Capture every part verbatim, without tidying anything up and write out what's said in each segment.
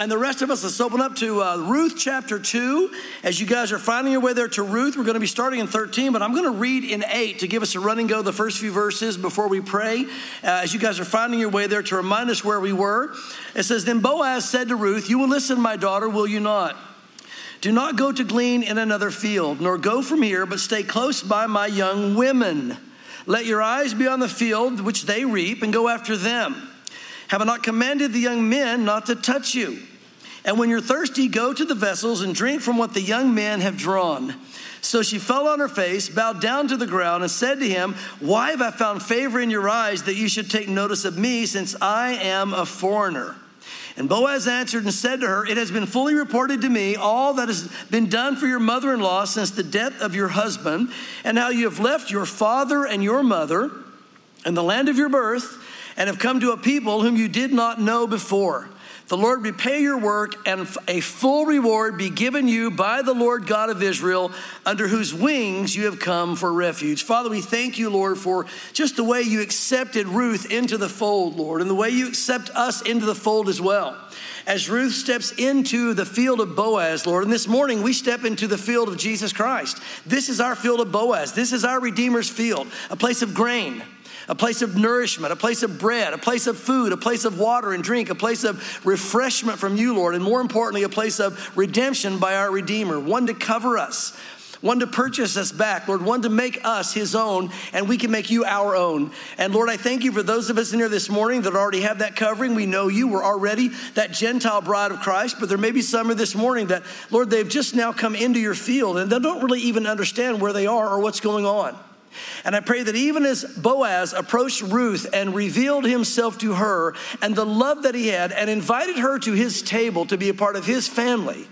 And the rest of us, let's open up to uh, Ruth chapter two. As you guys are finding your way there to Ruth, we're going to be starting in thirteen, but I'm going to read in eight to give us a running go the first few verses before we pray. Uh, as you guys are finding your way there to remind us where we were. It says, then Boaz said to Ruth, you will listen, my daughter, will you not? Do not go to glean in another field, nor go from here, but stay close by my young women. Let your eyes be on the field which they reap, and go after them. Have I not commanded the young men not to touch you? And when you're thirsty, go to the vessels and drink from what the young men have drawn. So she fell on her face, bowed down to the ground, and said to him, why have I found favor in your eyes that you should take notice of me, since I am a foreigner? And Boaz answered and said to her, it has been fully reported to me all that has been done for your mother-in-law since the death of your husband, and how you have left your father and your mother and the land of your birth, and have come to a people whom you did not know before. The Lord repay your work, and a full reward be given you by the Lord God of Israel, under whose wings you have come for refuge. Father, we thank you, Lord, for just the way you accepted Ruth into the fold, Lord, and the way you accept us into the fold as well. As Ruth steps into the field of Boaz, Lord, and this morning we step into the field of Jesus Christ. This is our field of Boaz. This is our Redeemer's field, a place of grain, a place of nourishment, a place of bread, a place of food, a place of water and drink, a place of refreshment from you, Lord, and more importantly, a place of redemption by our Redeemer, one to cover us, one to purchase us back, Lord, one to make us his own, and we can make you our own. And Lord, I thank you for those of us in here this morning that already have that covering. We know you. We're already that Gentile bride of Christ, but there may be some this morning that, Lord, they've just now come into your field and they don't really even understand where they are or what's going on. And I pray that even as Boaz approached Ruth and revealed himself to her and the love that he had and invited her to his table to be a part of his family,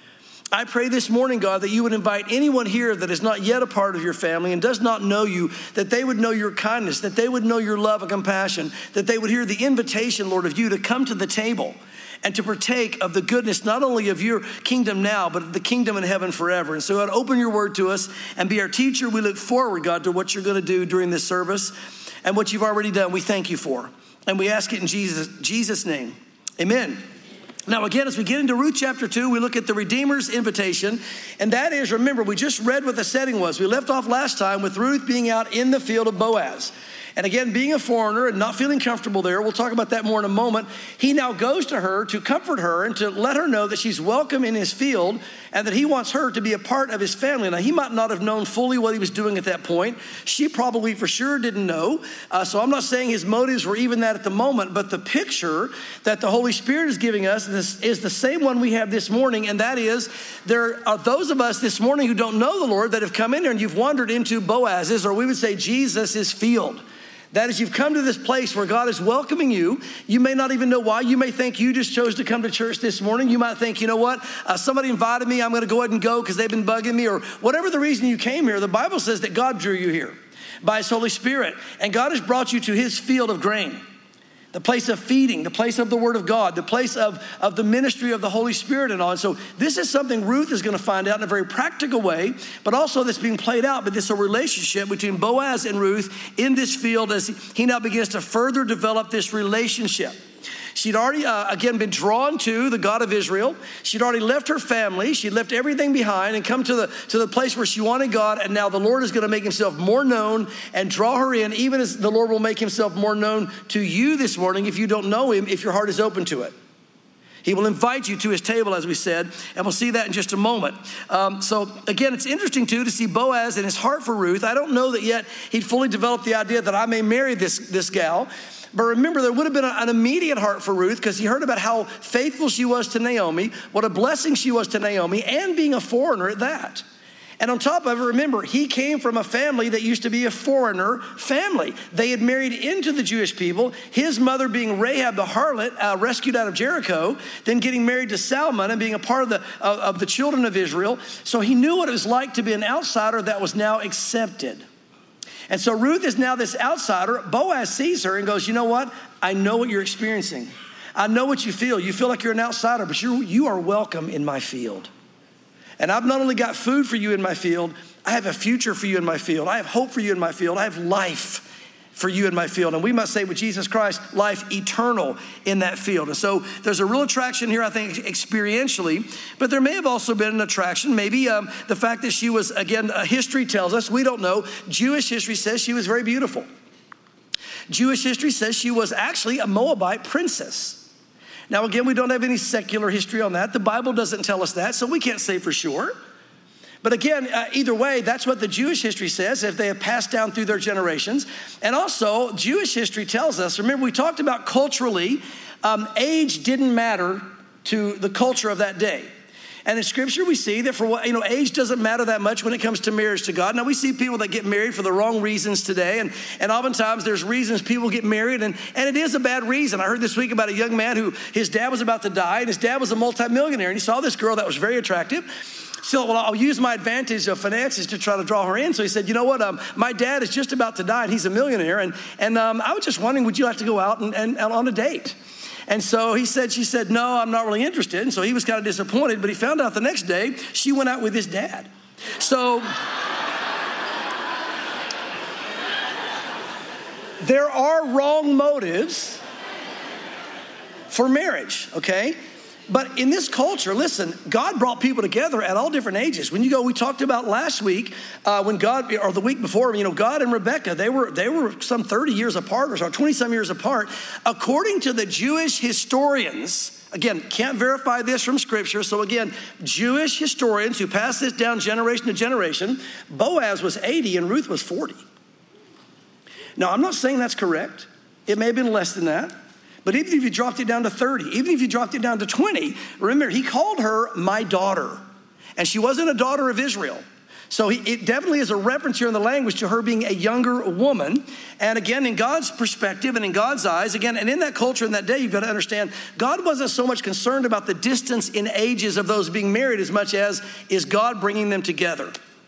I pray this morning, God, that you would invite anyone here that is not yet a part of your family and does not know you, that they would know your kindness, that they would know your love and compassion, that they would hear the invitation, Lord, of you to come to the table and to partake of the goodness, not only of your kingdom now, but of the kingdom in heaven forever. And so God, open your word to us and be our teacher. We look forward, God, to what you're going to do during this service and what you've already done. We thank you for. And we ask it in Jesus, Jesus' name. Amen. Now, again, as we get into Ruth chapter two, we look at the Redeemer's invitation. And that is, remember, we just read what the setting was. We left off last time with Ruth being out in the field of Boaz. And again, being a foreigner and not feeling comfortable there, we'll talk about that more in a moment. He now goes to her to comfort her and to let her know that she's welcome in his field and that he wants her to be a part of his family. Now, he might not have known fully what he was doing at that point. She probably for sure didn't know. Uh, so I'm not saying his motives were even that at the moment, but the picture that the Holy Spirit is giving us is, is the same one we have this morning. And that is, there are those of us this morning who don't know the Lord that have come in here and you've wandered into Boaz's, or we would say Jesus' field. That is, you've come to this place where God is welcoming you. You may not even know why. You may think you just chose to come to church this morning. You might think, you know what, uh, somebody invited me. I'm going to go ahead and go because they've been bugging me, or whatever the reason you came here. The Bible says that God drew you here by his Holy Spirit, and God has brought you to his field of grain, the place of feeding, the place of the word of God, the place of, of the ministry of the Holy Spirit and all. And so this is something Ruth is going to find out in a very practical way, but also that's being played out. But this is a relationship between Boaz and Ruth in this field as he now begins to further develop this relationship. She'd already, uh, again, been drawn to the God of Israel. She'd already left her family. She'd left everything behind and come to the, to the place where she wanted God. And now the Lord is going to make himself more known and draw her in, even as the Lord will make himself more known to you this morning if you don't know him, if your heart is open to it. He will invite you to his table, as we said, and we'll see that in just a moment. Um, so again, it's interesting too to see Boaz and his heart for Ruth. I don't know that yet he'd fully developed the idea that I may marry this, this gal. But remember, there would have been an immediate heart for Ruth because he heard about how faithful she was to Naomi, what a blessing she was to Naomi, and being a foreigner at that. And on top of it, remember, he came from a family that used to be a foreigner family. They had married into the Jewish people, his mother being Rahab the harlot, uh, rescued out of Jericho, then getting married to Salmon and being a part of the, of, of the children of Israel. So he knew what it was like to be an outsider that was now accepted. And so Ruth is now this outsider. Boaz sees her and goes, you know what? I know what you're experiencing. I know what you feel. You feel like you're an outsider, but you you are welcome in my field. And I've not only got food for you in my field, I have a future for you in my field. I have hope for you in my field. I have life for you in my field. And we must say with Jesus Christ, life eternal in that field. And so there's a real attraction here, I think, experientially, but there may have also been an attraction. Maybe um, the fact that she was, again, uh, history tells us, we don't know. Jewish history says she was very beautiful. Jewish history says she was actually a Moabite princess. Now, again, we don't have any secular history on that. The Bible doesn't tell us that, so we can't say for sure. But again, uh, either way, that's what the Jewish history says, if they have passed down through their generations. And also, Jewish history tells us, remember we talked about culturally, um, age didn't matter to the culture of that day. And in Scripture, we see that for what, you know, age doesn't matter that much when it comes to marriage to God. Now, we see people that get married for the wrong reasons today. And, and oftentimes there's reasons people get married. And, and it is a bad reason. I heard this week about a young man who his dad was about to die. And his dad was a multimillionaire. And he saw this girl that was very attractive. So, well, I'll use my advantage of finances to try to draw her in. So he said, you know what, um, my dad is just about to die and he's a millionaire. And, and um, I was just wondering, would you like to go out and, and, and on a date? And so he said, she said, no, I'm not really interested. And so he was kind of disappointed, but he found out the next day she went out with his dad. So there are wrong motives for marriage, okay? But in this culture, listen, God brought people together at all different ages. When you go, we talked about last week, uh, when God, or the week before, you know, God and Rebecca, they were they were some thirty years apart or so, twenty some years apart. According to the Jewish historians, again, can't verify this from Scripture. So again, Jewish historians who pass this down generation to generation, Boaz was eighty and Ruth was forty. Now, I'm not saying that's correct. It may have been less than that. But even if you dropped it down to thirty, even if you dropped it down to twenty, remember, he called her my daughter. And she wasn't a daughter of Israel. So he, it definitely is a reference here in the language to her being a younger woman. And again, in God's perspective and in God's eyes, again, and in that culture in that day, you've got to understand, God wasn't so much concerned about the distance in ages of those being married as much as is God bringing them together.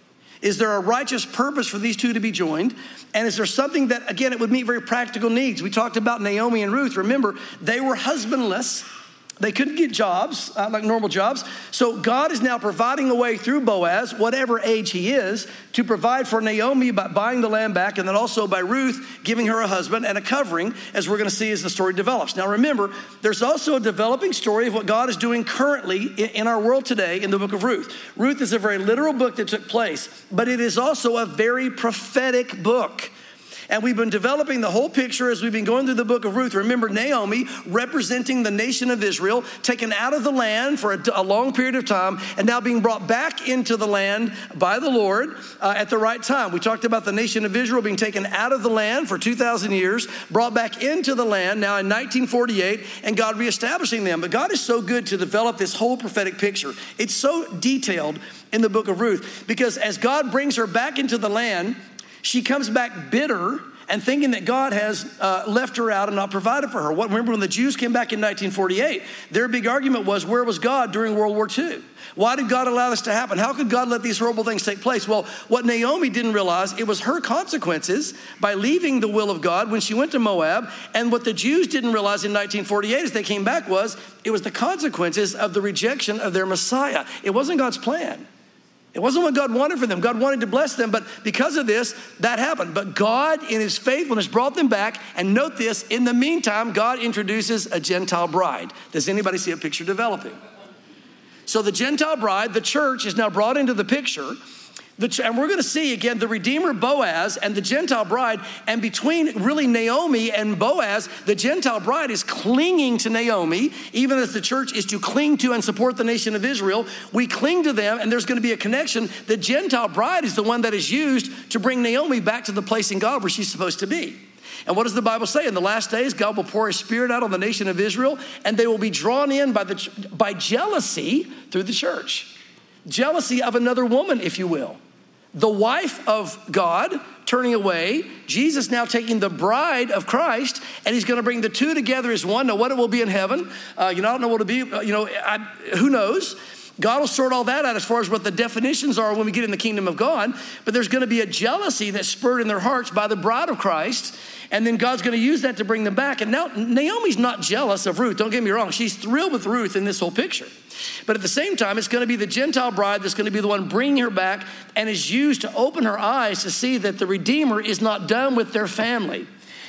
Is there a righteous purpose for these two to be joined? And is there something that, again, it would meet very practical needs? We talked about Naomi and Ruth. Remember, they were husbandless. They couldn't get jobs, uh, like normal jobs. So God is now providing a way through Boaz, whatever age he is, to provide for Naomi by buying the land back, and then also by Ruth giving her a husband and a covering, as we're going to see as the story develops. Now remember, there's also a developing story of what God is doing currently in, in our world today in the book of Ruth. Ruth is a very literal book that took place, but it is also a very prophetic book. And we've been developing the whole picture as we've been going through the book of Ruth. Remember, Naomi representing the nation of Israel, taken out of the land for a, a long period of time, and now being brought back into the land by the Lord uh, at the right time. We talked about the nation of Israel being taken out of the land for two thousand years, brought back into the land now in nineteen forty-eight, and God reestablishing them. But God is so good to develop this whole prophetic picture. It's so detailed in the book of Ruth, because as God brings her back into the land, she comes back bitter and thinking that God has uh, left her out and not provided for her. What, remember when the Jews came back in nineteen forty-eight, their big argument was, where was God during World War Two? Why did God allow this to happen? How could God let these horrible things take place? Well, what Naomi didn't realize, it was her consequences by leaving the will of God when she went to Moab. And what the Jews didn't realize in nineteen forty-eight as they came back was, it was the consequences of the rejection of their Messiah. It wasn't God's plan. It wasn't what God wanted for them. God wanted to bless them, but because of this, that happened. But God, in his faithfulness, brought them back. And note this, in the meantime, God introduces a Gentile bride. Does anybody see a picture developing? So the Gentile bride, the church, is now brought into the picture. The, and we're going to see, again, the Redeemer Boaz and the Gentile bride. And between really Naomi and Boaz, the Gentile bride is clinging to Naomi, even as the church is to cling to and support the nation of Israel. We cling to them, and there's going to be a connection. The Gentile bride is the one that is used to bring Naomi back to the place in God where she's supposed to be. And what does the Bible say? In the last days, God will pour his spirit out on the nation of Israel, and they will be drawn in by, the, by jealousy through the church. Jealousy of another woman, if you will. The wife of God turning away, Jesus now taking the bride of Christ, and he's going to bring the two together as one. Now, what it will be in heaven, uh, you know, I don't know what it'll be, uh, you know, I, who knows? God will sort all that out as far as what the definitions are when we get in the kingdom of God. But there's going to be a jealousy that's spurred in their hearts by the bride of Christ. And then God's going to use that to bring them back. And now Naomi's not jealous of Ruth. Don't get me wrong. She's thrilled with Ruth in this whole picture. But at the same time, it's going to be the Gentile bride that's going to be the one bringing her back and is used to open her eyes to see that the Redeemer is not done with their family.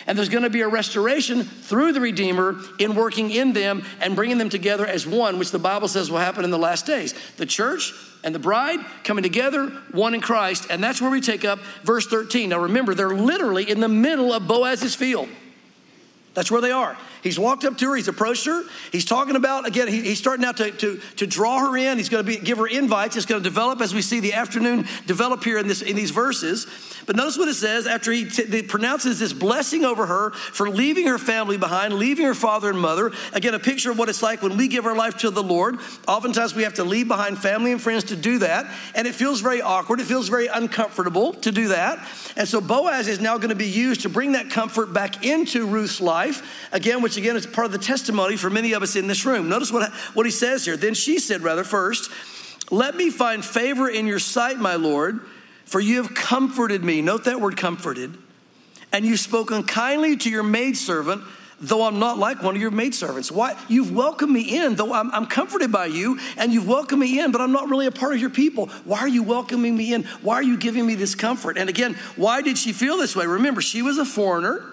And there's going to be a restoration through the Redeemer in working in them and bringing them together as one, which the Bible says will happen in the last days. The church and the bride coming together, one in Christ. And that's where we take up verse thirteen. Now remember, they're literally in the middle of Boaz's field. That's where they are. He's walked up to her. He's approached her. He's talking about, again, he, he's starting now to, to, to draw her in. He's going to be, give her invites. It's going to develop as we see the afternoon develop here in, this, in these verses. But notice what it says after he t- pronounces this blessing over her for leaving her family behind, leaving her father and mother. Again, a picture of what it's like when we give our life to the Lord. Oftentimes we have to leave behind family and friends to do that. And it feels very awkward. It feels very uncomfortable to do that. And so Boaz is now going to be used to bring that comfort back into Ruth's life. Again, which again is part of the testimony for many of us in this room. Notice what, what he says here. Then she said, rather, first, let me find favor in your sight, my Lord, for you have comforted me. Note that word comforted. And you've spoken kindly to your maidservant, though I'm not like one of your maidservants. Why? You've welcomed me in, though I'm, I'm comforted by you, and you've welcomed me in, but I'm not really a part of your people. Why are you welcoming me in? Why are you giving me this comfort? And again, why did she feel this way? Remember, she was a foreigner.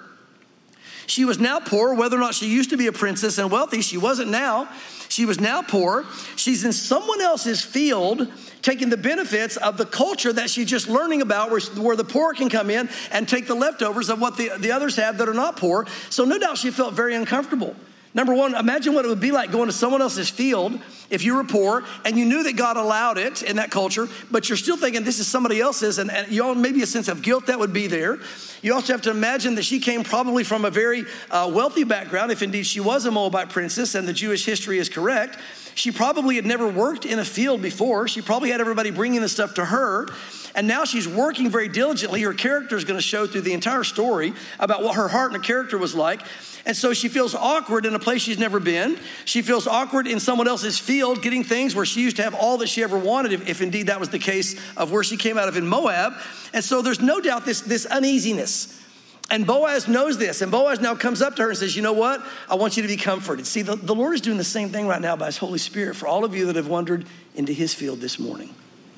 She was now poor, whether or not she used to be a princess and wealthy. She wasn't now. She was now poor. She's in someone else's field, taking the benefits of the culture that she's just learning about, where, where the poor can come in and take the leftovers of what the, the others have that are not poor. So no doubt she felt very uncomfortable. Number one, imagine what it would be like going to someone else's field if you were poor and you knew that God allowed it in that culture, but you're still thinking this is somebody else's, and, and you all maybe a sense of guilt that would be there. You also have to imagine that she came probably from a very uh, wealthy background, if indeed she was a Moabite princess and the Jewish history is correct. She probably had never worked in a field before. She probably had everybody bringing the stuff to her. And now she's working very diligently. Her character is going to show through the entire story about what her heart and her character was like. And so she feels awkward in a place she's never been. She feels awkward in someone else's field, getting things where she used to have all that she ever wanted, if, if indeed that was the case of where she came out of in Moab. And so there's no doubt this, this uneasiness. And Boaz knows this. And Boaz now comes up to her and says, you know what? I want you to be comforted. See, the, the Lord is doing the same thing right now by his Holy Spirit for all of you that have wandered into his field this morning.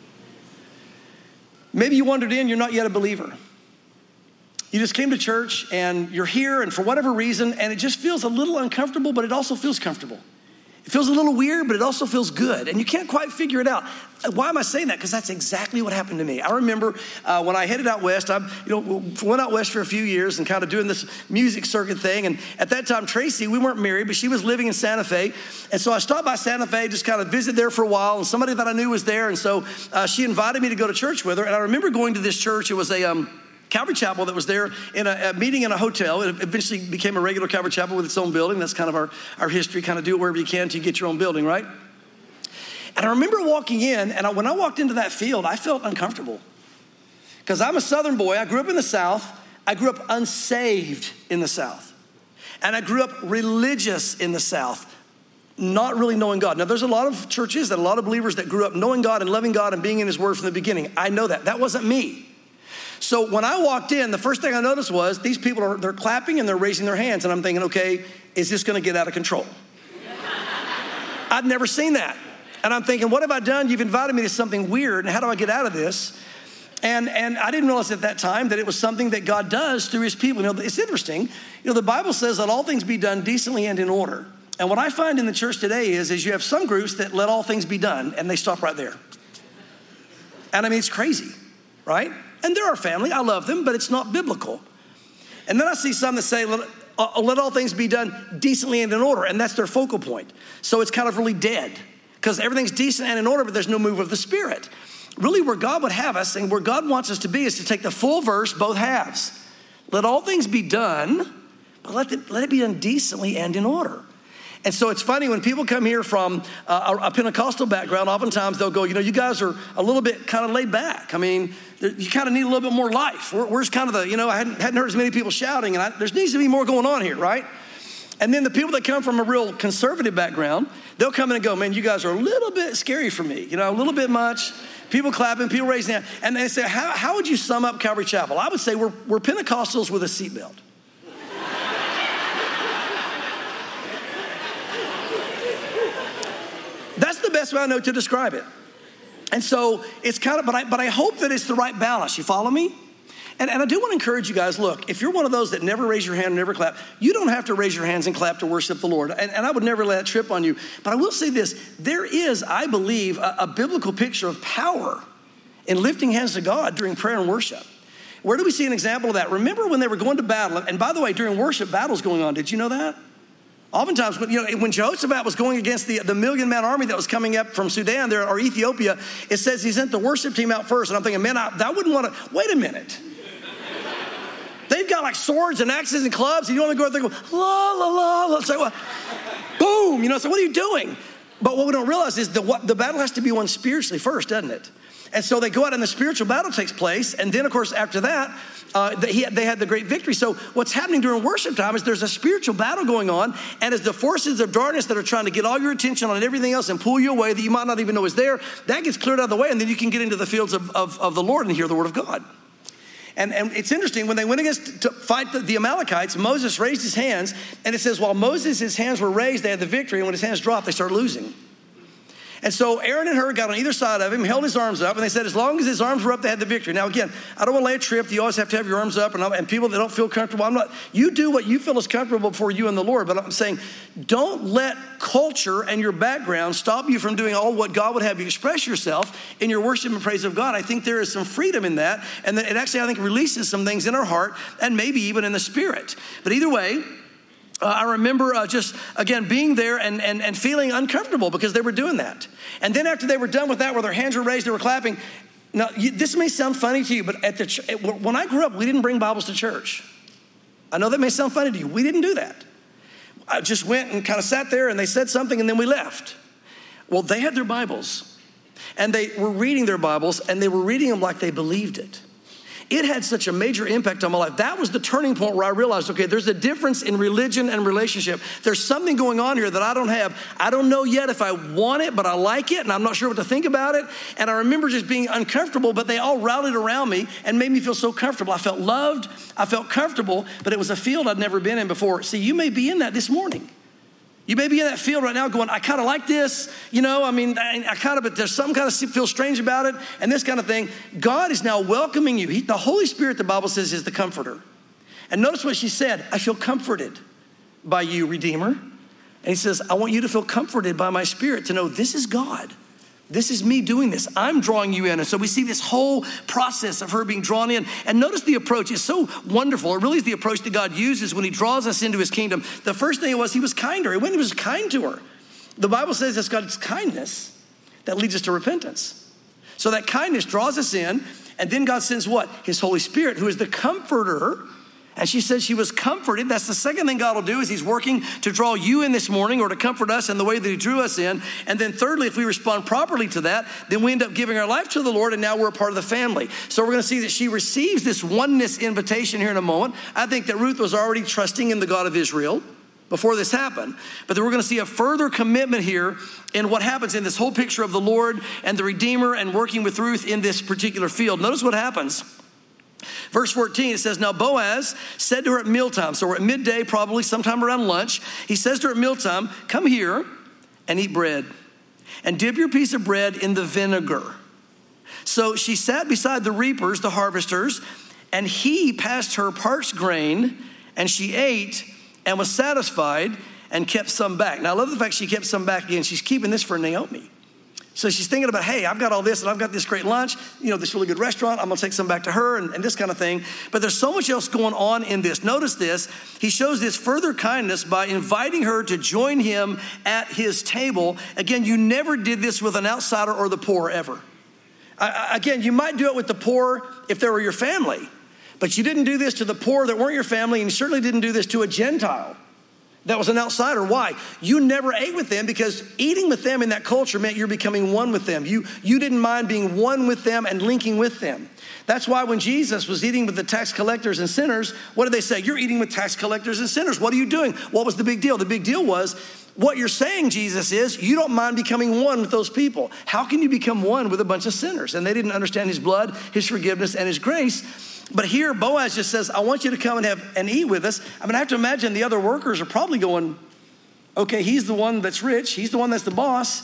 Maybe you wandered in, you're not yet a believer. You just came to church and you're here, and for whatever reason, and it just feels a little uncomfortable, but it also feels comfortable. It feels a little weird, but it also feels good. And you can't quite figure it out. Why am I saying that? Because that's exactly what happened to me. I remember uh, when I headed out west, I you know, went out west for a few years and kind of doing this music circuit thing. And at that time, Tracy, we weren't married, but she was living in Santa Fe. And so I stopped by Santa Fe, just kind of visit there for a while. And somebody that I knew was there. And so uh, she invited me to go to church with her. And I remember going to this church. It was a... Um, Calvary Chapel that was there in a, a meeting in a hotel. It eventually became a regular Calvary Chapel with its own building. That's kind of our, our history. Kind of do it wherever you can until you get your own building, right? And I remember walking in, and I, when I walked into that field, I felt uncomfortable. Because I'm a Southern boy. I grew up in the South. I grew up unsaved in the South. And I grew up religious in the South, not really knowing God. Now, there's a lot of churches and a lot of believers that grew up knowing God and loving God and being in his word from the beginning. I know that. That wasn't me. So when I walked in, the first thing I noticed was these people are they're clapping and they're raising their hands. And I'm thinking, okay, is this going to get out of control? I'd never seen that. And I'm thinking, what have I done? You've invited me to something weird. And how do I get out of this? And and I didn't realize at that time that it was something that God does through his people. You know, it's interesting. You know, the Bible says that all things be done decently and in order. And what I find in the church today is, is you have some groups that let all things be done and they stop right there. And I mean, it's crazy, right? And they're our family. I love them, but it's not biblical. And then I see some that say, let, uh, let all things be done decently and in order. And that's their focal point. So it's kind of really dead because everything's decent and in order, but there's no move of the Spirit. Really where God would have us and where God wants us to be is to take the full verse, both halves. Let all things be done, but let it, let it be done decently and in order. And so it's funny when people come here from a, a Pentecostal background, oftentimes they'll go, you know, you guys are a little bit kind of laid back. I mean, you kind of need a little bit more life. Where, where's kind of the, you know, I hadn't, hadn't heard as many people shouting, and I, there needs to be more going on here, right? And then the people that come from a real conservative background, they'll come in and go, man, you guys are a little bit scary for me, you know, a little bit much. People clapping, people raising their hand. And they say, how, how would you sum up Calvary Chapel? I would say we're, we're Pentecostals with a seatbelt. That's the best way I know to describe it. And so it's kind of, but I, but I hope that it's the right balance. You follow me? And, and I do want to encourage you guys, look, if you're one of those that never raise your hand and never clap, you don't have to raise your hands and clap to worship the Lord. And, and I would never let that trip on you. But I will say this, there is, I believe, a, a biblical picture of power in lifting hands to God during prayer and worship. Where do we see an example of that? Remember when they were going to battle, and by the way, during worship, battle's going on. Did you know that? Oftentimes, when, you know, when Jehoshaphat was going against the, the million-man army that was coming up from Sudan there, or Ethiopia, it says he sent the worship team out first. And I'm thinking, man, I, I wouldn't want to, wait a minute. They've got like swords and axes and clubs, and you want to go out there and go, la, la, la, la. Say, well, boom, you know, so what are you doing? But what we don't realize is the, what, the battle has to be won spiritually first, doesn't it? And so they go out and the spiritual battle takes place. And then, of course, after that, uh, they, they had the great victory. So what's happening during worship time is there's a spiritual battle going on. And as the forces of darkness that are trying to get all your attention on everything else and pull you away that you might not even know is there, that gets cleared out of the way. And then you can get into the fields of, of, of the Lord and hear the word of God. And, and it's interesting, when they went against to fight the, the Amalekites, Moses raised his hands. And it says, while Moses, his hands were raised, they had the victory. And when his hands dropped, they started losing. And so Aaron and Hur got on either side of him, held his arms up, and they said as long as his arms were up, they had the victory. Now, again, I don't want to lay a trip. You always have to have your arms up, and, and people that don't feel comfortable, I'm not, you do what you feel is comfortable for you and the Lord. But I'm saying, don't let culture and your background stop you from doing all what God would have you express yourself in your worship and praise of God. I think there is some freedom in that, and that it actually, I think, releases some things in our heart and maybe even in the spirit. But either way, Uh, I remember uh, just, again, being there and, and, and feeling uncomfortable because they were doing that. And then after they were done with that, where their hands were raised, they were clapping. Now, you, this may sound funny to you, but at the ch- when I grew up, we didn't bring Bibles to church. I know that may sound funny to you. We didn't do that. I just went and kind of sat there, and they said something, and then we left. Well, they had their Bibles, and they were reading their Bibles, and they were reading them like they believed it. It had such a major impact on my life. That was the turning point where I realized, okay, there's a difference in religion and relationship. There's something going on here that I don't have. I don't know yet if I want it, but I like it, and I'm not sure what to think about it. And I remember just being uncomfortable, but they all rallied around me and made me feel so comfortable. I felt loved. I felt comfortable, but it was a field I'd never been in before. See, you may be in that this morning. You may be in that field right now going, I kind of like this, you know, I mean, I, I kind of, but there's some kind of feel strange about it and this kind of thing. God is now welcoming you. He, the Holy Spirit, the Bible says, is the comforter. And notice what she said, I feel comforted by you, Redeemer. And he says, I want you to feel comforted by my Spirit to know this is God. This is me doing this. I'm drawing you in. And so we see this whole process of her being drawn in. And notice the approach is so wonderful. It really is the approach that God uses when he draws us into his kingdom. The first thing was he was kind to her. He went and was kind to her. The Bible says it's God's kindness that leads us to repentance. So that kindness draws us in. And then God sends what? His Holy Spirit, who is the comforter. And she said she was comforted. That's the second thing God will do, is he's working to draw you in this morning, or to comfort us in the way that he drew us in. And then thirdly, if we respond properly to that, then we end up giving our life to the Lord, and now we're a part of the family. So we're going to see that she receives this oneness invitation here in a moment. I think that Ruth was already trusting in the God of Israel before this happened. But then we're going to see a further commitment here in what happens in this whole picture of the Lord and the Redeemer and working with Ruth in this particular field. Notice what happens. Verse fourteen, it says, now Boaz said to her at mealtime, so we're at midday, probably sometime around lunch. He says to her at mealtime, come here and eat bread, and dip your piece of bread in the vinegar. So she sat beside the reapers, the harvesters, and he passed her parched grain, and she ate and was satisfied and kept some back. Now I love the fact she kept some back again. She's keeping this for Naomi. So she's thinking about, hey, I've got all this, and I've got this great lunch, you know, this really good restaurant. I'm going to take some back to her, and, and this kind of thing. But there's so much else going on in this. Notice this. He shows this further kindness by inviting her to join him at his table. Again, you never did this with an outsider or the poor ever. I, again, you might do it with the poor if they were your family. But you didn't do this to the poor that weren't your family, and you certainly didn't do this to a Gentile that was an outsider. Why? You never ate with them, because eating with them in that culture meant you're becoming one with them. You, you didn't mind being one with them and linking with them. That's why when Jesus was eating with the tax collectors and sinners, what did they say? You're eating with tax collectors and sinners. What are you doing? What was the big deal? The big deal was, what you're saying, Jesus, is you don't mind becoming one with those people. How can you become one with a bunch of sinners? And they didn't understand his blood, his forgiveness, and his grace. But here Boaz just says, I want you to come and have and eat with us. I mean, I have to imagine the other workers are probably going, okay, he's the one that's rich. He's the one that's the boss.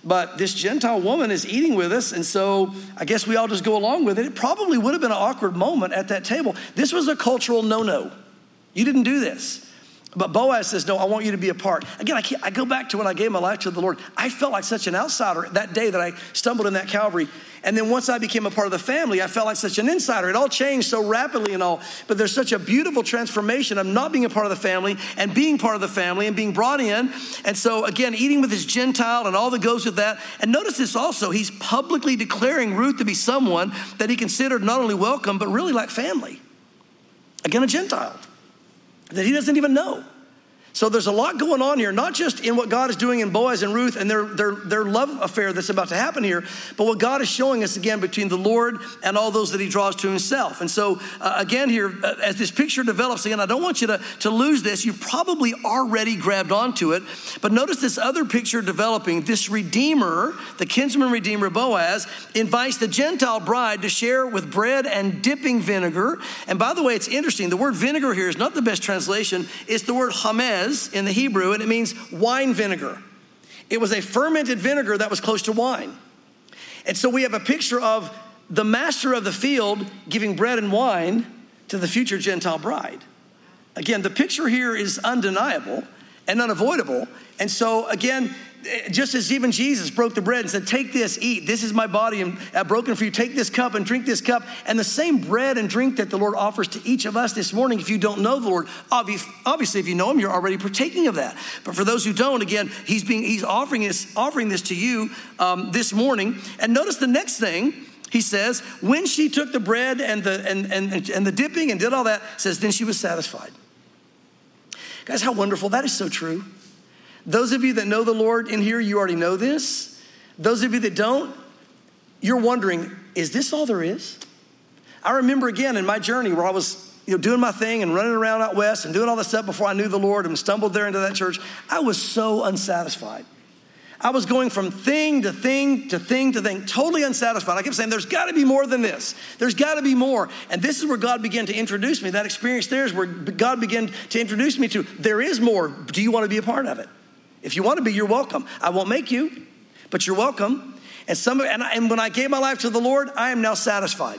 But this Gentile woman is eating with us, and so I guess we all just go along with it. It probably would have been an awkward moment at that table. This was a cultural no-no. You didn't do this. But Boaz says, no, I want you to be a part. Again, I, can't, I go back to when I gave my life to the Lord. I felt like such an outsider that day that I stumbled in that Calvary. And then once I became a part of the family, I felt like such an insider. It all changed so rapidly and all. But there's such a beautiful transformation of not being a part of the family and being part of the family and being brought in. And so, again, eating with his Gentile and all that goes with that. And notice this also. He's publicly declaring Ruth to be someone that he considered not only welcome, but really like family. Again, a Gentile that he doesn't even know. So there's a lot going on here, not just in what God is doing in Boaz and Ruth and their, their, their love affair that's about to happen here, but what God is showing us again between the Lord and all those that he draws to himself. And so uh, again here, uh, as this picture develops, again, I don't want you to, to lose this. You've probably already grabbed onto it, but notice this other picture developing. This Redeemer, the kinsman Redeemer Boaz, invites the Gentile bride to share with bread and dipping vinegar. And by the way, it's interesting. The word vinegar here is not the best translation. It's the word hamez in the Hebrew, and it means wine vinegar. It was a fermented vinegar that was close to wine. And so we have a picture of the master of the field giving bread and wine to the future Gentile bride. Again, the picture here is undeniable and unavoidable. And so again, just as even Jesus broke the bread and said, take this, eat. This is my body and uh, broken for you. Take this cup and drink this cup. And the same bread and drink that the Lord offers to each of us this morning. If you don't know the Lord, obviously if you know him, you're already partaking of that. But for those who don't, again, he's being he's offering this, offering this to you um, this morning. And notice the next thing. He says, when she took the bread and the and, and, and the dipping and did all that, says, then she was satisfied. Guys, how wonderful. That is so true. Those of you that know the Lord in here, you already know this. Those of you that don't, you're wondering, is this all there is? I remember again in my journey where I was you know, doing my thing and running around out west and doing all this stuff before I knew the Lord and stumbled there into that church. I was so unsatisfied. I was going from thing to thing to thing to thing, totally unsatisfied. I kept saying, there's got to be more than this. There's got to be more. And this is where God began to introduce me. That experience there is where God began to introduce me to, there is more. Do you want to be a part of it? If you want to be, you're welcome. I won't make you, but you're welcome. And some, and, I, and when I gave my life to the Lord, I am now satisfied.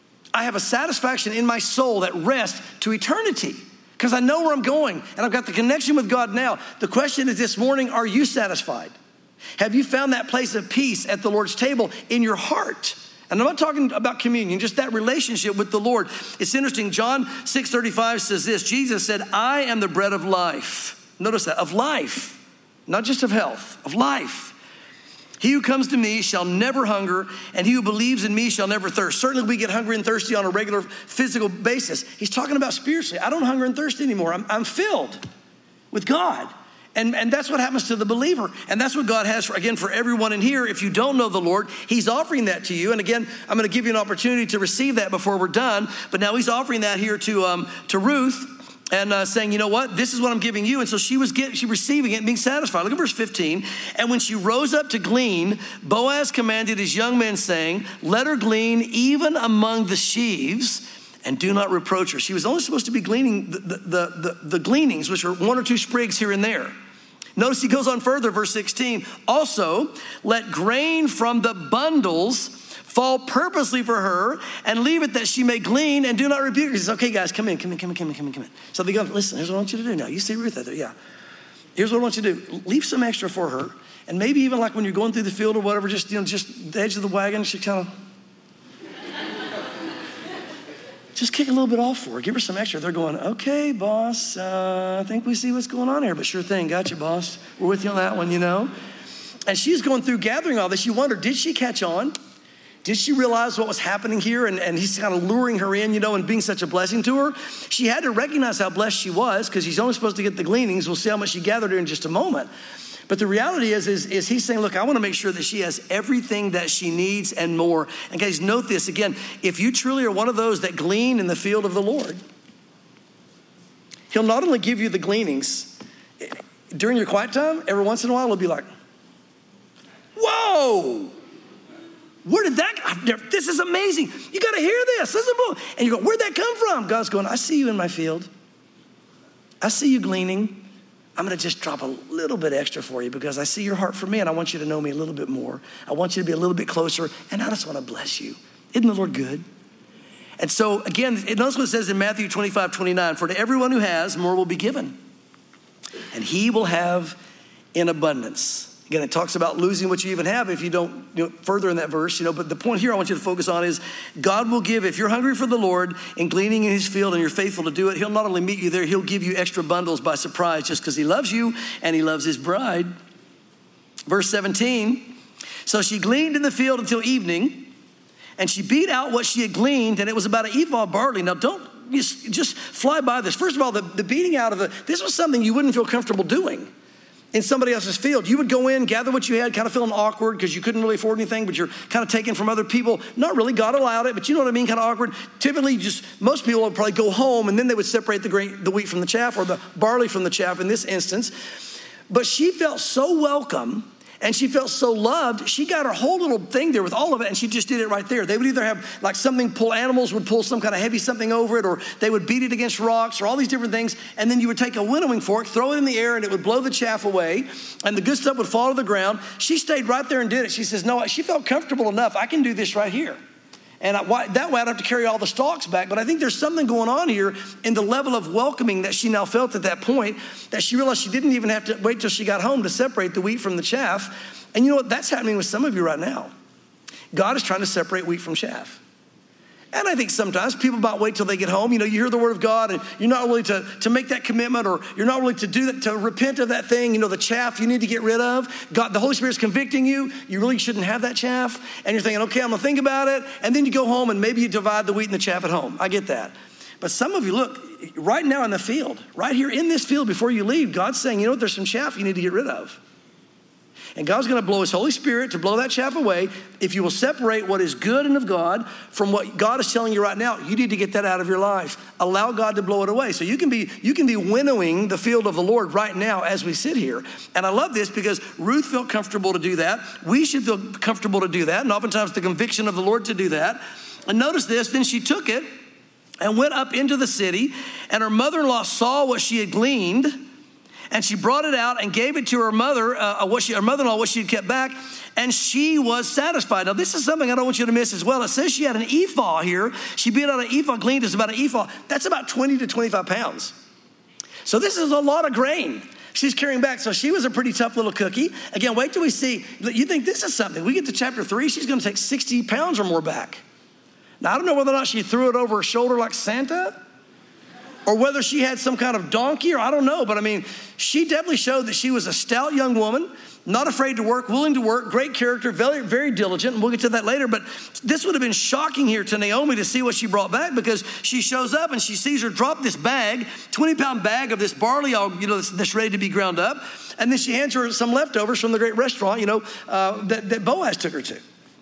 I have a satisfaction in my soul that rests to eternity because I know where I'm going and I've got the connection with God now. The question is this morning, are you satisfied? Have you found that place of peace at the Lord's table in your heart? And I'm not talking about communion, just that relationship with the Lord. It's interesting. John six thirty-five says this. Jesus said, I am the bread of life. Notice that, of life. Not just of health, of life. He who comes to me shall never hunger, and he who believes in me shall never thirst. Certainly we get hungry and thirsty on a regular physical basis. He's talking about spiritually. I don't hunger and thirst anymore. I'm, I'm filled with God. And, and that's what happens to the believer. And that's what God has, for, again, for everyone in here. If you don't know the Lord, he's offering that to you. And again, I'm going to give you an opportunity to receive that before we're done. But now he's offering that here to, um, to Ruth. And uh, saying, you know what, this is what I'm giving you. And so she was getting, she receiving it and being satisfied. Look at verse fifteen. And when she rose up to glean, Boaz commanded his young men saying, let her glean even among the sheaves and do not reproach her. She was only supposed to be gleaning the, the, the, the, the gleanings, which are one or two sprigs here and there. Notice he goes on further, verse sixteen. Also, let grain from the bundles fall purposely for her and leave it that she may glean and do not rebuke her. He says, okay, guys, come in, come in, come in, come in, come in, come in. So they go, listen, here's what I want you to do now. You see Ruth out there, yeah. Here's what I want you to do. Leave some extra for her. And maybe even like when you're going through the field or whatever, just, you know, just the edge of the wagon, she kind of, just kick a little bit off for her. Give her some extra. They're going, okay, boss, uh, I think we see what's going on here, but sure thing. Got you, boss. We're with you on that one, you know. And she's going through gathering all this. You wonder, did she catch on? Did she realize what was happening here? And, and he's kind of luring her in, you know, and being such a blessing to her. She had to recognize how blessed she was because he's only supposed to get the gleanings. We'll see how much she gathered here in just a moment. But the reality is, is, is he's saying, look, I want to make sure that she has everything that she needs and more. And guys, note this again. If you truly are one of those that glean in the field of the Lord, he'll not only give you the gleanings, during your quiet time, every once in a while, he'll be like, whoa. Where did that, this is amazing. You got to hear this. Listen, and you go, where'd that come from? God's going, I see you in my field. I see you gleaning. I'm going to just drop a little bit extra for you because I see your heart for me and I want you to know me a little bit more. I want you to be a little bit closer and I just want to bless you. Isn't the Lord good? And so again, notice what it says in Matthew twenty-five, twenty-nine, for to everyone who has, more will be given. And he will have in abundance. Again, it talks about losing what you even have if you don't, you know, further in that verse, you know, but the point here I want you to focus on is God will give, if you're hungry for the Lord and gleaning in his field and you're faithful to do it, he'll not only meet you there, he'll give you extra bundles by surprise just because he loves you and he loves his bride. Verse seventeen, so she gleaned in the field until evening and she beat out what she had gleaned and it was about an ephah of barley. Now don't just, just fly by this. First of all, the, the beating out of the, this was something you wouldn't feel comfortable doing. In somebody else's field, you would go in, gather what you had, kind of feeling awkward because you couldn't really afford anything, but you're kind of taking from other people. Not really, God allowed it, but you know what I mean, kind of awkward. Typically, just most people would probably go home and then they would separate the grain, the wheat from the chaff, or the barley from the chaff in this instance. But she felt so welcome and she felt so loved, she got her whole little thing there with all of it, and she just did it right there. They would either have like something pull, animals would pull some kind of heavy something over it, or they would beat it against rocks, or all these different things, and then you would take a winnowing fork, throw it in the air, and it would blow the chaff away, and the good stuff would fall to the ground. She stayed right there and did it. She says, no, she felt comfortable enough. I can do this right here. And I, that way I don't have to carry all the stalks back. But I think there's something going on here in the level of welcoming that she now felt at that point, that she realized she didn't even have to wait till she got home to separate the wheat from the chaff. And you know what? That's happening with some of you right now. God is trying to separate wheat from chaff. And I think sometimes people about wait till they get home. You know, you hear the word of God and you're not willing to, to make that commitment, or you're not willing to do that, to repent of that thing, you know, the chaff you need to get rid of. God, the Holy Spirit's convicting you. You really shouldn't have that chaff. And you're thinking, okay, I'm gonna think about it. And then you go home and maybe you divide the wheat and the chaff at home. I get that. But some of you, look, right now in the field, right here in this field before you leave, God's saying, you know what, there's some chaff you need to get rid of. And God's going to blow his Holy Spirit to blow that chaff away. If you will separate what is good and of God from what God is telling you right now, you need to get that out of your life. Allow God to blow it away. So you can be you can be winnowing the field of the Lord right now as we sit here. And I love this because Ruth felt comfortable to do that. We should feel comfortable to do that. And oftentimes the conviction of the Lord to do that. And notice this, then she took it and went up into the city, and her mother-in-law saw what she had gleaned. And she brought it out and gave it to her mother, uh, what she, her mother-in-law, what she had kept back, and she was satisfied. Now, this is something I don't want you to miss as well. It says she had an ephah here. She beat out an ephah, gleaned is about an ephah. That's about twenty to twenty-five pounds. So this is a lot of grain she's carrying back. So she was a pretty tough little cookie. Again, wait till we see. You think this is something. We get to chapter three, she's going to take sixty pounds or more back. Now, I don't know whether or not she threw it over her shoulder like Santa, or whether she had some kind of donkey, or I don't know. But I mean, she definitely showed that she was a stout young woman, not afraid to work, willing to work, great character, very, very diligent. And we'll get to that later. But this would have been shocking here to Naomi to see what she brought back, because she shows up and she sees her drop this bag, twenty pound bag of this barley, all, you know, that's, that's ready to be ground up. And then she hands her some leftovers from the great restaurant, you know, uh, that, that Boaz took her to.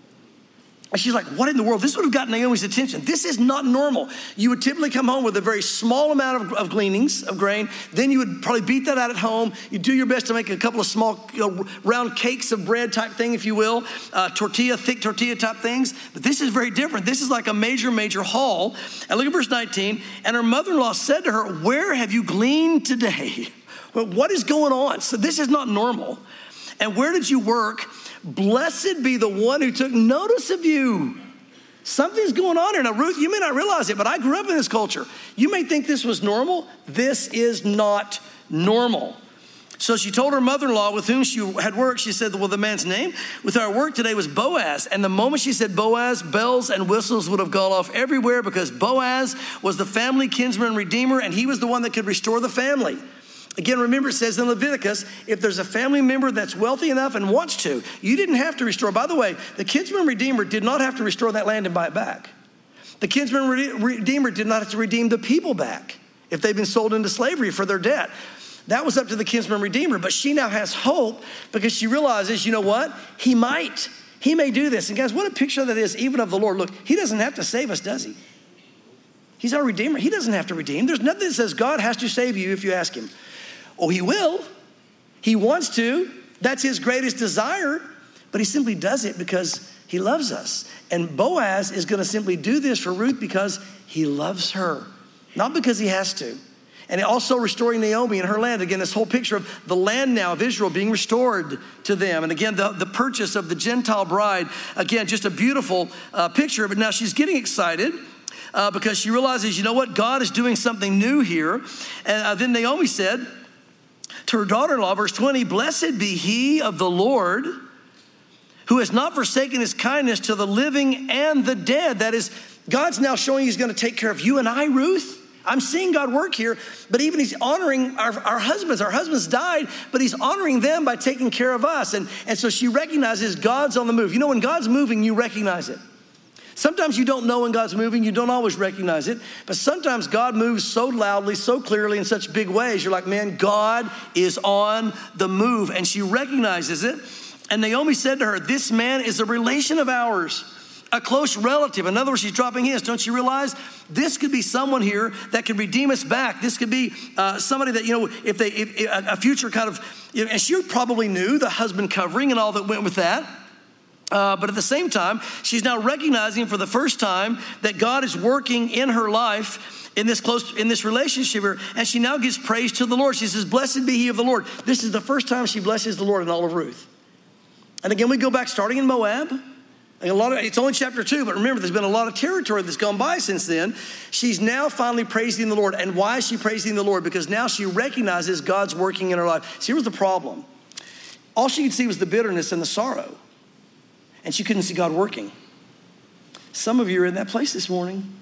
And she's like, what in the world? This would have gotten Naomi's attention. This is not normal. You would typically come home with a very small amount of, of gleanings of grain. Then you would probably beat that out at home. You do your best to make a couple of small, you know, round cakes of bread type thing, if you will. Uh, tortilla, thick tortilla type things. But this is very different. This is like a major, major haul. And look at verse nineteen. And her mother-in-law said to her, where have you gleaned today? Well, what is going on? So this is not normal. And where did you work? Blessed be the one who took notice of you. Something's going on here. Now, Ruth, you may not realize it, but I grew up in this culture. You may think this was normal. This is not normal. So she told her mother-in-law with whom she had worked, she said, well, the man's name with our work today was Boaz. And the moment she said Boaz, bells and whistles would have gone off everywhere, because Boaz was the family kinsman and redeemer, and he was the one that could restore the family. Again, remember, it says in Leviticus, if there's a family member that's wealthy enough and wants to, you didn't have to restore. By the way, the kinsman redeemer did not have to restore that land and buy it back. The kinsman redeemer did not have to redeem the people back if they've been sold into slavery for their debt. That was up to the kinsman redeemer. But she now has hope, because she realizes, you know what? He might. He may do this. And guys, what a picture that is even of the Lord. Look, he doesn't have to save us, does he? He's our redeemer. He doesn't have to redeem. There's nothing that says God has to save you if you ask him. Oh, he will. He wants to. That's his greatest desire. But he simply does it because he loves us. And Boaz is going to simply do this for Ruth because he loves her, not because he has to. and also restoring Naomi and her land. Again, this whole picture of the land now of Israel being restored to them. And again, the, the purchase of the Gentile bride. Again, just a beautiful uh, picture. But now she's getting excited uh, because she realizes, you know what? God is doing something new here. And uh, then Naomi said to her daughter-in-law, verse twenty, blessed be he of the Lord who has not forsaken his kindness to the living and the dead. That is, God's now showing he's going to take care of you and I, Ruth. I'm seeing God work here, but even he's honoring our, our husbands. Our husbands died, but he's honoring them by taking care of us. And, and so she recognizes God's on the move. You know, when God's moving, you recognize it. Sometimes you don't know when God's moving. You don't always recognize it. But sometimes God moves so loudly, so clearly, in such big ways. You're like, man, God is on the move. And she recognizes it. And Naomi said to her, this man is a relation of ours, a close relative. In other words, she's dropping hints. Don't you realize this could be someone here that could redeem us back? This could be uh, somebody that, you know, if they, if, if, a future kind of, you know, and she probably knew the husband covering and all that went with that. Uh, but at the same time, she's now recognizing for the first time that God is working in her life in this close, in this relationship here. And she now gives praise to the Lord. She says, blessed be he of the Lord. This is the first time she blesses the Lord in all of Ruth. And again, we go back starting in Moab. And a lot of, it's only chapter two, but remember, there's been a lot of territory that's gone by since then. She's now finally praising the Lord. And why is she praising the Lord? Because now she recognizes God's working in her life. See, here's the problem. All she could see was the bitterness and the sorrow. And she couldn't see God working. Some of you are in that place this morning.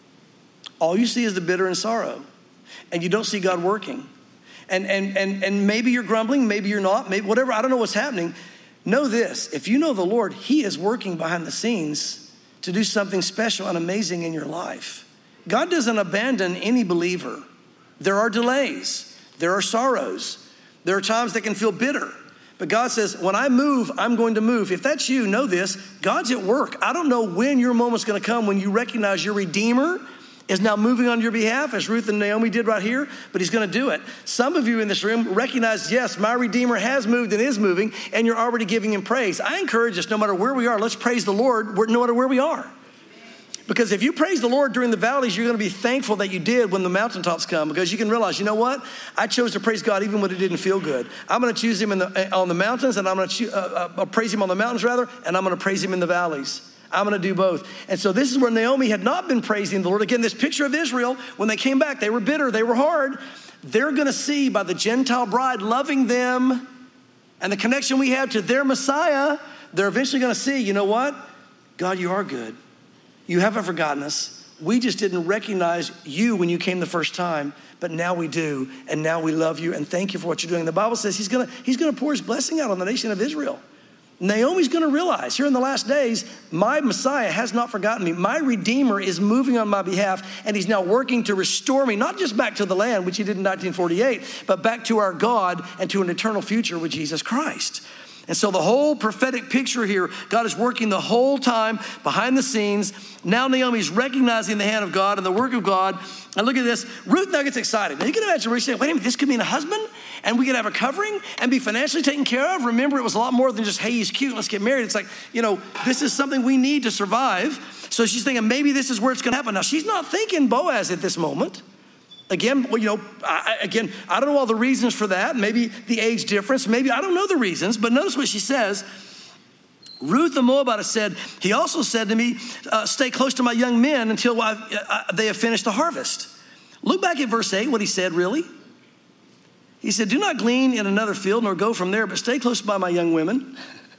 All you see is the bitter and sorrow. And you don't see God working. And, and, and, and maybe you're grumbling, maybe you're not, maybe whatever, I don't know what's happening. Know this, if you know the Lord, he is working behind the scenes to do something special and amazing in your life. God doesn't abandon any believer. There are delays. There are sorrows. There are times that can feel bitter. But God says, when I move, I'm going to move. If that's you, know this, God's at work. I don't know when your moment's going to come when you recognize your Redeemer is now moving on your behalf, as Ruth and Naomi did right here, but he's going to do it. Some of you in this room recognize, yes, my Redeemer has moved and is moving, and you're already giving him praise. I encourage us, no matter where we are, let's praise the Lord no matter where we are. Because if you praise the Lord during the valleys, you're going to be thankful that you did when the mountaintops come, because you can realize, you know what? I chose to praise God even when it didn't feel good. I'm going to choose him in the, on the mountains, and I'm going to cho- uh, uh, praise him on the mountains, rather, and I'm going to praise him in the valleys. I'm going to do both. And so this is where Naomi had not been praising the Lord. Again, this picture of Israel, when they came back, they were bitter, they were hard. They're going to see by the Gentile bride loving them and the connection we have to their Messiah, they're eventually going to see, you know what? God, you are good. You haven't forgotten us. We just didn't recognize you when you came the first time, but now we do. And now we love you and thank you for what you're doing. The Bible says he's going to, he's going to pour his blessing out on the nation of Israel. Naomi's going to realize here in the last days, my Messiah has not forgotten me. My Redeemer is moving on my behalf, and he's now working to restore me, not just back to the land, which he did in nineteen forty-eight, but back to our God and to an eternal future with Jesus Christ. And so the whole prophetic picture here, God is working the whole time behind the scenes. Now Naomi's recognizing the hand of God and the work of God. And look at this. Ruth now gets excited. Now you can imagine Ruth saying, wait a minute, this could mean a husband? And we could have a covering and be financially taken care of? Remember, it was a lot more than just, hey, he's cute, let's get married. It's like, you know, this is something we need to survive. So she's thinking, maybe this is where it's going to happen. Now, she's not thinking Boaz at this moment. Again, well, you know, I, again, I don't know all the reasons for that. Maybe the age difference. Maybe I don't know the reasons. But notice what she says. Ruth the Moabitess said, he also said to me, uh, stay close to my young men until I, uh, they have finished the harvest. Look back at verse eight, what he said, really. He said, do not glean in another field nor go from there, but stay close by my young women.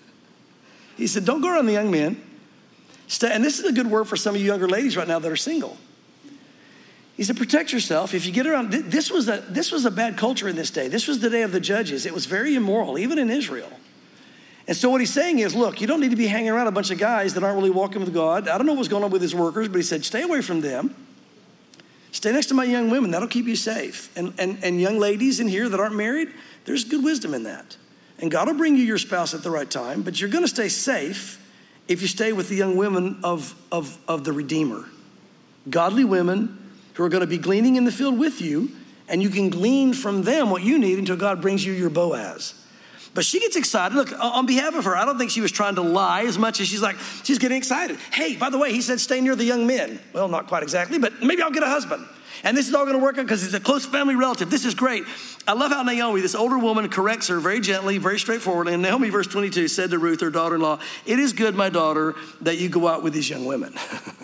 He said, don't go around the young men. Stay, and this is a good word for some of you younger ladies right now that are single. He said, protect yourself. If you get around, this was a this was a bad culture in this day. This was the day of the judges. It was very immoral, even in Israel. And so what he's saying is, look, you don't need to be hanging around a bunch of guys that aren't really walking with God. I don't know what's going on with his workers, but he said, stay away from them. Stay next to my young women. That'll keep you safe. And, and, and young ladies in here that aren't married, there's good wisdom in that. And God will bring you your spouse at the right time, but you're going to stay safe if you stay with the young women of, of, of the Redeemer. Godly women who are going to be gleaning in the field with you, and you can glean from them what you need until God brings you your Boaz. But she gets excited. Look, on behalf of her, I don't think she was trying to lie as much as she's like, she's getting excited. Hey, by the way, he said stay near the young men. Well, not quite exactly, but maybe I'll get a husband. And this is all going to work out because it's a close family relative. This is great. I love how Naomi, this older woman, corrects her very gently, very straightforwardly. And Naomi, verse twenty-two, said to Ruth, her daughter-in-law, it is good, my daughter, that you go out with these young women.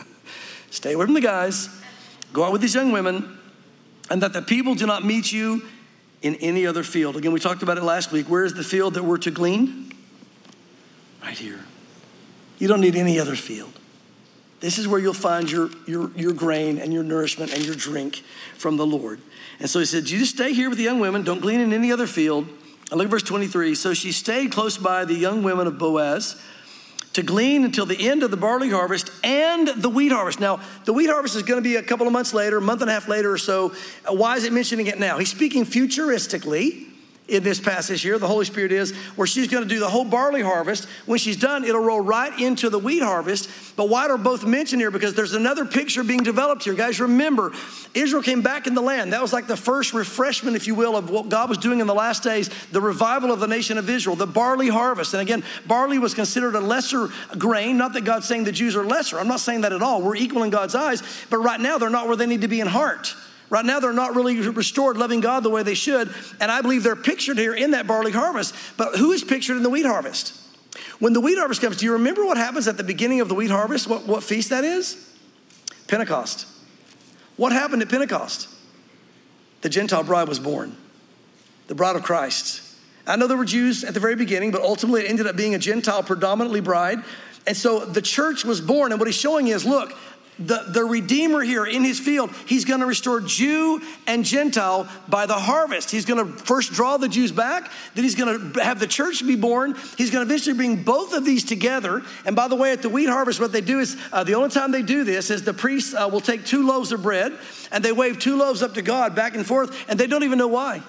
Stay away from the guys. Go out with these young women, and that the people do not meet you in any other field. Again, we talked about it last week. Where is the field that we're to glean? Right here. You don't need any other field. This is where you'll find your, your, your grain and your nourishment and your drink from the Lord. And so he said, you just stay here with the young women. Don't glean in any other field. And look at verse twenty-three. So she stayed close by the young women of Boaz to glean until the end of the barley harvest and the wheat harvest. Now, the wheat harvest is going to be a couple of months later, a month and a half later or so. Why is it mentioning it now? He's speaking futuristically. In this passage here, the Holy Spirit is, where she's going to do the whole barley harvest. When she's done, it'll roll right into the wheat harvest. But why are both mentioned here? Because there's another picture being developed here. Guys, remember, Israel came back in the land. That was like the first refreshment, if you will, of what God was doing in the last days, the revival of the nation of Israel, the barley harvest. And again, barley was considered a lesser grain. Not that God's saying the Jews are lesser. I'm not saying that at all. We're equal in God's eyes. But right now, they're not where they need to be in heart. Right now, they're not really restored, loving God the way they should. And I believe they're pictured here in that barley harvest. But who is pictured in the wheat harvest? When the wheat harvest comes, do you remember what happens at the beginning of the wheat harvest? What, what feast that is? Pentecost. What happened at Pentecost? The Gentile bride was born. The bride of Christ. I know there were Jews at the very beginning, but ultimately it ended up being a Gentile predominantly bride. And so the church was born. And what he's showing is, look, The, the Redeemer here in his field, he's going to restore Jew and Gentile by the harvest. He's going to first draw the Jews back. Then he's going to have the church be born. He's going to eventually bring both of these together. And by the way, at the wheat harvest, what they do is, uh, the only time they do this is the priests uh, will take two loaves of bread and they wave two loaves up to God back and forth. And they don't even know why.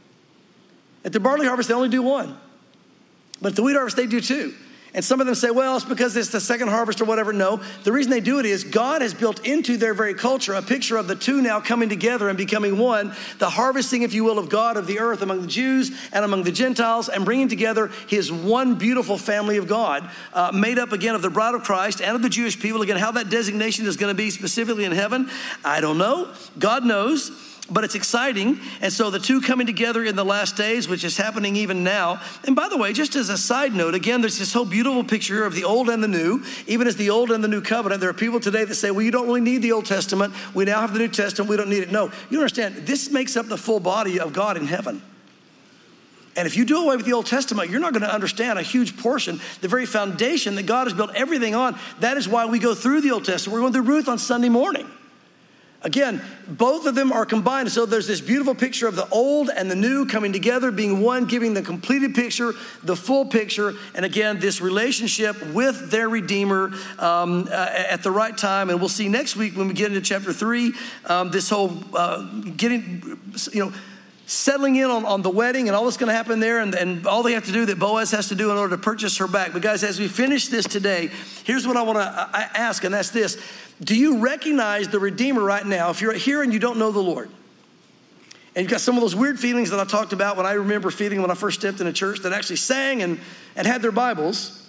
At the barley harvest, they only do one. But at the wheat harvest, they do two. And some of them say, well, it's because it's the second harvest or whatever. No, the reason they do it is God has built into their very culture a picture of the two now coming together and becoming one, the harvesting, if you will, of God of the earth among the Jews and among the Gentiles, and bringing together his one beautiful family of God, uh, made up again of the bride of Christ and of the Jewish people. Again, how that designation is going to be specifically in heaven, I don't know. God knows. But it's exciting. And so the two coming together in the last days, which is happening even now. And by the way, just as a side note, again, there's this whole beautiful picture of the old and the new. Even as the old and the new covenant, there are people today that say, well, you don't really need the Old Testament. We now have the New Testament. We don't need it. No, you understand, this makes up the full body of God in heaven. And if you do away with the Old Testament, you're not going to understand a huge portion, the very foundation that God has built everything on. That is why we go through the Old Testament. We're going through Ruth on Sunday morning. Again, both of them are combined. So there's this beautiful picture of the old and the new coming together, being one, giving the completed picture, the full picture. And again, this relationship with their Redeemer um, uh, at the right time. And we'll see next week when we get into chapter three, um, this whole uh, getting, you know, settling in on, on the wedding and all that's going to happen there, and, and all they have to do that Boaz has to do in order to purchase her back. But guys, as we finish this today, here's what I want to ask, and that's this. Do you recognize the Redeemer right now? If you're here and you don't know the Lord, and you've got some of those weird feelings that I talked about when I remember feeling when I first stepped in a church that actually sang and, and had their Bibles,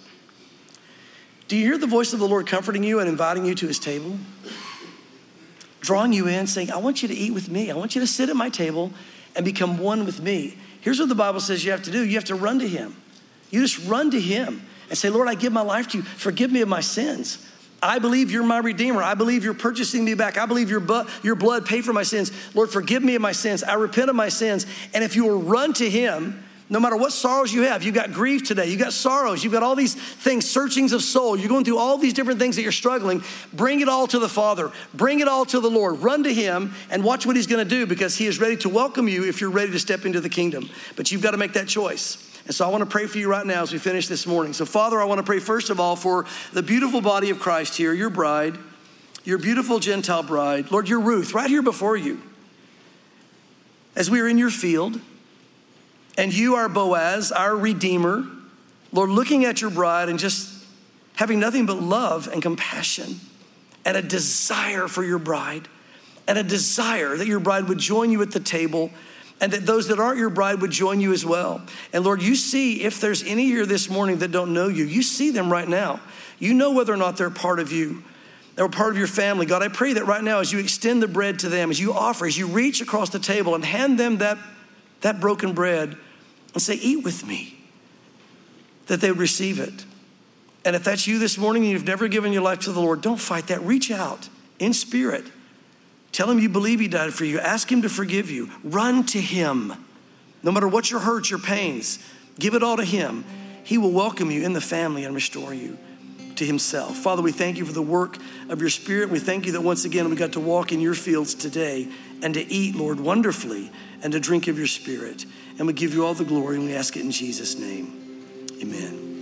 do you hear the voice of the Lord comforting you and inviting you to his table? Drawing you in, saying, I want you to eat with me. I want you to sit at my table and become one with me. Here's what the Bible says you have to do. You have to run to him. You just run to him and say, Lord, I give my life to you. Forgive me of my sins. I believe you're my Redeemer. I believe you're purchasing me back. I believe your, bu- your blood paid for my sins. Lord, forgive me of my sins. I repent of my sins. And if you will run to him, no matter what sorrows you have, you've got grief today, you've got sorrows, you've got all these things, searchings of soul, you're going through all these different things that you're struggling, bring it all to the Father, bring it all to the Lord, run to him and watch what he's going to do, because he is ready to welcome you if you're ready to step into the kingdom. But you've got to make that choice. And so I want to pray for you right now as we finish this morning. So Father, I want to pray first of all for the beautiful body of Christ here, your bride, your beautiful Gentile bride. Lord, your Ruth right here before you. As we are in your field, and you are Boaz, our Redeemer, Lord, looking at your bride and just having nothing but love and compassion and a desire for your bride, and a desire that your bride would join you at the table, and that those that aren't your bride would join you as well. And Lord, you see if there's any here this morning that don't know you. You see them right now. You know whether or not they're part of you. that were part of your family. God, I pray that right now as you extend the bread to them, as you offer, as you reach across the table and hand them that, that broken bread and say, eat with me, that they would receive it. And if that's you this morning and you've never given your life to the Lord, don't fight that. Reach out in spirit. Tell him you believe he died for you. Ask him to forgive you. Run to him. No matter what your hurts, your pains, give it all to him. He will welcome you in the family and restore you to himself. Father, we thank you for the work of your Spirit. We thank you that once again we got to walk in your fields today and to eat, Lord, wonderfully, and to drink of your Spirit. And we give you all the glory, and we ask it in Jesus' name. Amen.